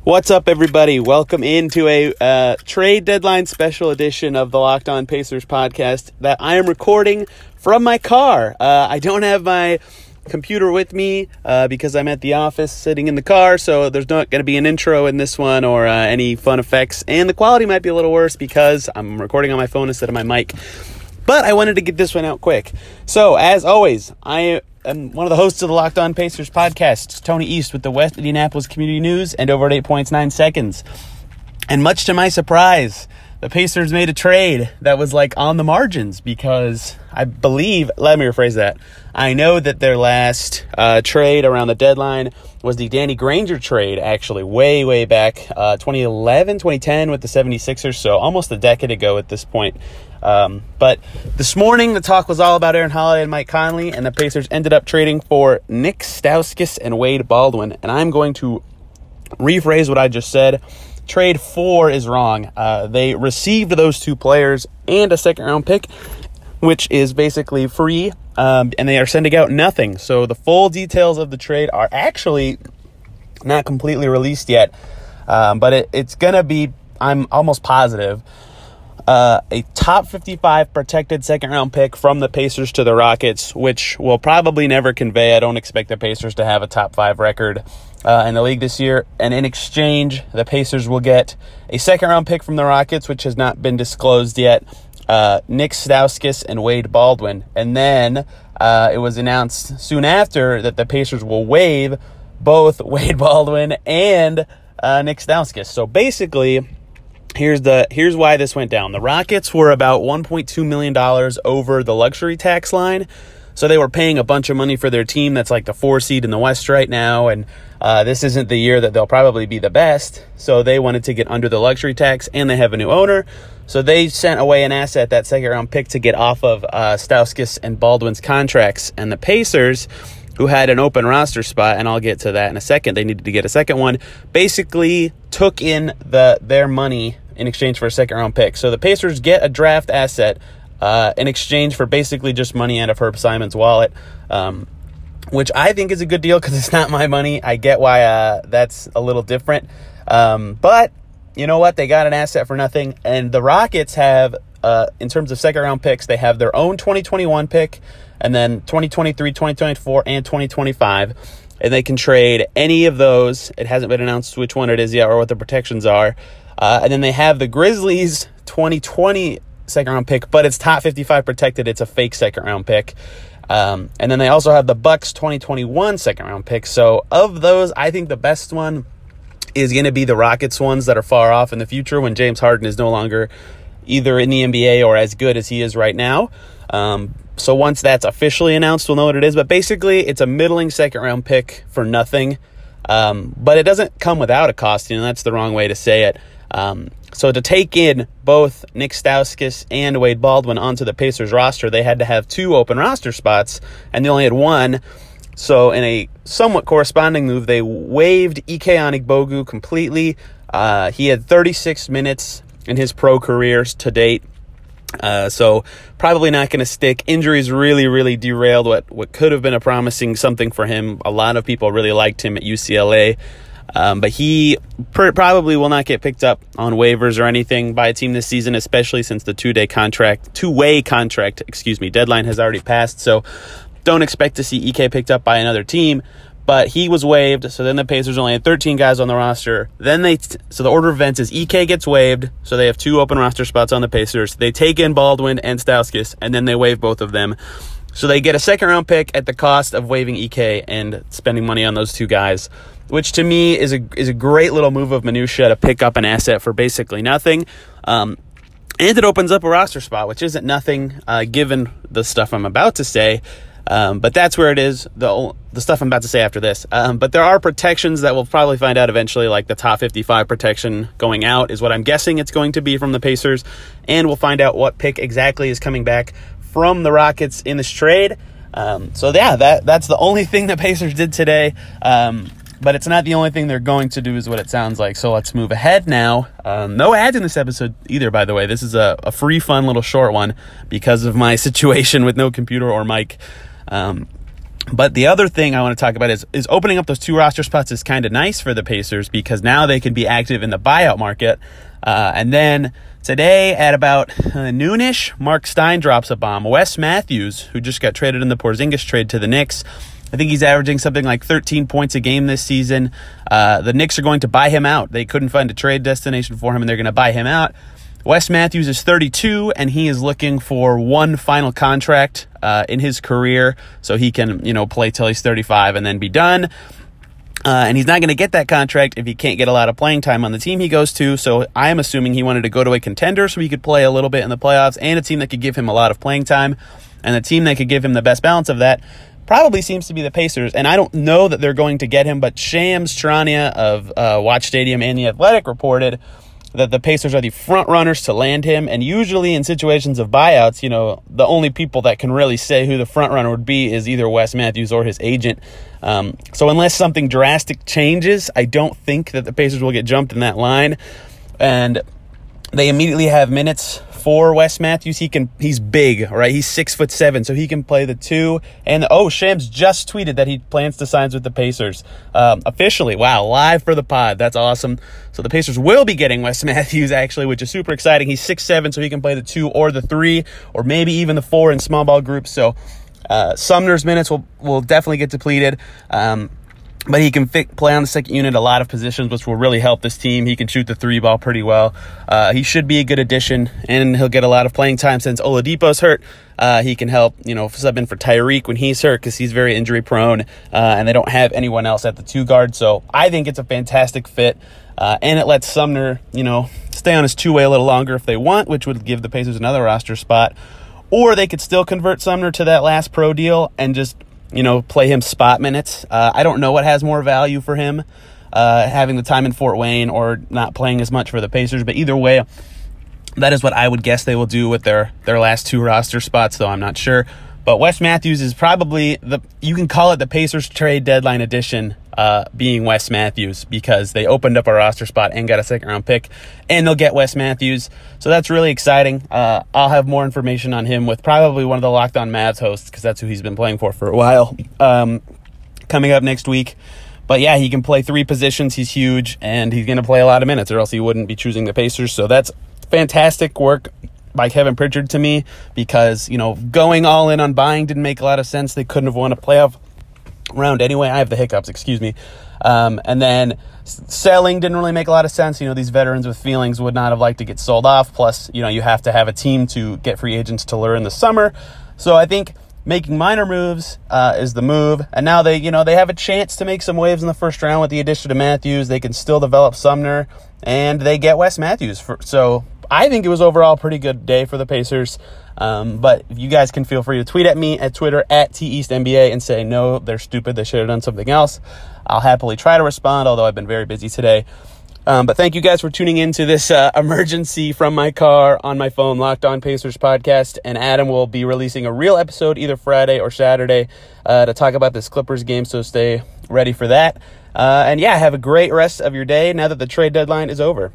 What's up, everybody? Welcome into a trade deadline special edition of the Locked On Pacers podcast that I am recording from my car. I don't have my computer with me because I'm at the office sitting in the car, so there's not going to be an intro in this one or any fun effects, and the quality might be a little worse because I'm recording on my phone instead of my mic. But I wanted to get this one out quick. So, as always, I am one of the hosts of the Locked On Pacers podcast, Tony East with the West Indianapolis Community News and over at 8 points, 9 seconds. And much to my surprise, the Pacers made a trade that was like on the margins because I believe, let me rephrase that. I know that their last trade around the deadline was the Danny Granger trade, actually, way back, 2011, 2010 with the 76ers, so almost a decade ago at this point. But this morning, the talk was all about Aaron Holiday and Mike Conley, and the Pacers ended up trading for Nick Stauskas and Wade Baldwin, and I'm going to rephrase what I just said. Trade 4 is wrong. They received those two players and a second-round pick, which is basically free, and they are sending out nothing. So the full details of the trade are actually not completely released yet, but it's going to be, I'm almost positive, a top 55 protected second-round pick from the Pacers to the Rockets, which will probably never convey. I don't expect the Pacers to have a top 5 record in the league this year. And in exchange, the Pacers will get a second-round pick from the Rockets, which has not been disclosed yet, Nick Stauskas and Wade Baldwin. And then it was announced soon after that the Pacers will waive both Wade Baldwin and Nick Stauskas. So basically, here's why this went down. The Rockets were about $1.2 million over the luxury tax line. So they were paying a bunch of money for their team that's like the 4 seed in the West right now. And this isn't the year that they'll probably be the best. So they wanted to get under the luxury tax, and they have a new owner. So they sent away an asset, that second-round pick, to get off of Stauskas and Baldwin's contracts. And the Pacers, who had an open roster spot, and I'll get to that in a second, they needed to get a second one, basically took in their money in exchange for a second-round pick. So the Pacers get a draft asset in exchange for basically just money out of Herb Simon's wallet, which I think is a good deal because it's not my money. I get why that's a little different. But you know what? They got an asset for nothing. And the Rockets have, in terms of second-round picks, they have their own 2021 pick, and then 2023, 2024, and 2025. And they can trade any of those. It hasn't been announced which one it is yet or what the protections are. And then they have the Grizzlies 2020 second-round pick, but it's top 55 protected. It's a fake second-round pick. And then they also have the Bucks 2021 second-round pick. So of those, I think the best one is going to be the Rockets ones that are far off in the future when James Harden is no longer either in the NBA or as good as he is right now. So once that's officially announced, we'll know what it is. But basically, it's a middling second-round pick for nothing. But it doesn't come without a cost. That's the wrong way to say it. So to take in both Nick Stauskas and Wade Baldwin onto the Pacers roster, they had to have 2 open roster spots, and they only had 1. So in a somewhat corresponding move, they waived Ike Anigbogu completely. He had 36 minutes in his pro careers to date. So probably not going to stick. Injuries really derailed what could have been a promising something for him. A lot of people really liked him at UCLA. But he probably will not get picked up on waivers or anything by a team this season, especially since the two-way contract, deadline has already passed. So don't expect to see Ike picked up by another team. But he was waived, so then the Pacers only had 13 guys on the roster. So the order of events is Ike gets waived, so they have 2 open roster spots on the Pacers. They take in Baldwin and Stauskas, and then they waive both of them. So they get a second-round pick at the cost of waiving Ike and spending money on those 2 guys, which to me is a great little move of minutia to pick up an asset for basically nothing. And it opens up a roster spot, which isn't nothing given the stuff I'm about to say. But that's where it is, the stuff I'm about to say after this. But there are protections that we'll probably find out eventually, like the top 55 protection going out is what I'm guessing it's going to be from the Pacers. And we'll find out what pick exactly is coming back from the Rockets in this trade. So yeah, that's the only thing the Pacers did today. But it's not the only thing they're going to do is what it sounds like. So let's move ahead now. No ads in this episode either, by the way. This is a free, fun little short one because of my situation with no computer or mic. But the other thing I want to talk about is opening up those 2 roster spots is kind of nice for the Pacers because now they can be active in the buyout market. And then today at about noonish, Mark Stein drops a bomb. Wes Matthews, who just got traded in the Porzingis trade to the Knicks, I think he's averaging something like 13 points a game this season. The Knicks are going to buy him out. They couldn't find a trade destination for him, and they're going to buy him out. Wes Matthews is 32, and he is looking for one final contract in his career so he can, play till he's 35 and then be done. And he's not going to get that contract if he can't get a lot of playing time on the team he goes to. So I am assuming he wanted to go to a contender so he could play a little bit in the playoffs and a team that could give him a lot of playing time. And the team that could give him the best balance of that probably seems to be the Pacers. And I don't know that they're going to get him, but Shams Charania of Watch Stadium and The Athletic reported that the Pacers are the front runners to land him. And usually in situations of buyouts, the only people that can really say who the front runner would be is either Wes Matthews or his agent. So unless something drastic changes, I don't think that the Pacers will get jumped in that line. And they immediately have minutes for Wes Matthews. He's big, right? He's 6'7", so he can play the 2. And Shams just tweeted that he plans to sign with the Pacers officially. Wow, live for the pod. That's awesome. So the Pacers will be getting Wes Matthews actually, which is super exciting. He's 6'7", so he can play the 2 or the 3 or maybe even the 4 in small ball groups. So Sumner's minutes will definitely get depleted. But he can play on the second unit a lot of positions, which will really help this team. He can shoot the 3 ball pretty well. He should be a good addition, and he'll get a lot of playing time since Oladipo's hurt. He can help, sub in for Tyreek when he's hurt because he's very injury prone, and they don't have anyone else at the 2 guard. So I think it's a fantastic fit, and it lets Sumner, stay on his 2-way a little longer if they want, which would give the Pacers another roster spot. Or they could still convert Sumner to that last pro deal and just play him spot minutes. I don't know what has more value for him, having the time in Fort Wayne or not playing as much for the Pacers. But either way, that is what I would guess they will do with their last 2 roster spots, though I'm not sure. But Wes Matthews is probably you can call it the Pacers trade deadline edition, being Wes Matthews, because they opened up a roster spot and got a 2nd-round pick, and they'll get Wes Matthews. So that's really exciting. I'll have more information on him with probably one of the Locked On Mavs hosts, because that's who he's been playing for a while, coming up next week. But yeah, he can play 3 positions. He's huge, and he's going to play a lot of minutes, or else he wouldn't be choosing the Pacers. So that's fantastic work by Kevin Pritchard to me, because, going all in on buying didn't make a lot of sense. They couldn't have won a playoff round anyway. I have the hiccups, excuse me. And then selling didn't really make a lot of sense. These veterans with feelings would not have liked to get sold off. Plus, you have to have a team to get free agents to lure in the summer. So I think making minor moves is the move. And now they have a chance to make some waves in the first round with the addition of Matthews. They can still develop Sumner, and they get Wes Matthews. So I think it was overall a pretty good day for the Pacers. But you guys can feel free to tweet at me at Twitter at TEastNBA and say, no, they're stupid. They should have done something else. I'll happily try to respond, although I've been very busy today. But thank you guys for tuning into this emergency from my car on my phone Locked On Pacers podcast. And Adam will be releasing a real episode either Friday or Saturday to talk about this Clippers game. So stay ready for that. And yeah, have a great rest of your day now that the trade deadline is over.